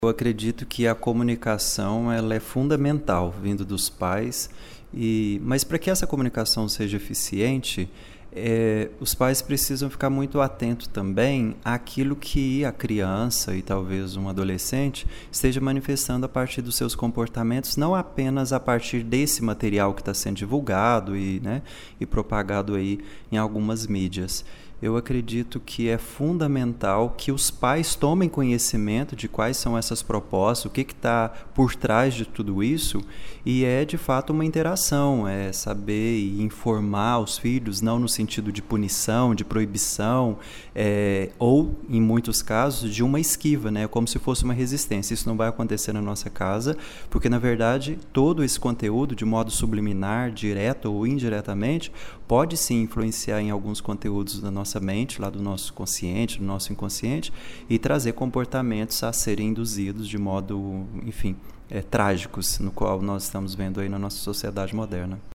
Eu acredito que a comunicação ela é fundamental vindo dos pais, mas para que essa comunicação seja eficiente, os pais precisam ficar muito atentos também àquilo que a criança e talvez um adolescente esteja manifestando a partir dos seus comportamentos, não apenas a partir desse material que está sendo divulgado e propagado aí em algumas mídias. Eu acredito que é fundamental que os pais tomem conhecimento de quais são essas propostas, o que está por trás de tudo isso, e é de fato uma interação, é saber e informar os filhos, não no sentido de punição, de proibição, ou, em muitos casos, de uma esquiva, como se fosse uma resistência. Isso não vai acontecer na nossa casa, porque, na verdade, todo esse conteúdo, de modo subliminar, direto ou indiretamente, pode sim influenciar em alguns conteúdos da nossa mente, lá do nosso consciente, do nosso inconsciente, e trazer comportamentos a serem induzidos de modo, enfim, trágicos, no qual nós estamos vendo aí na nossa sociedade moderna.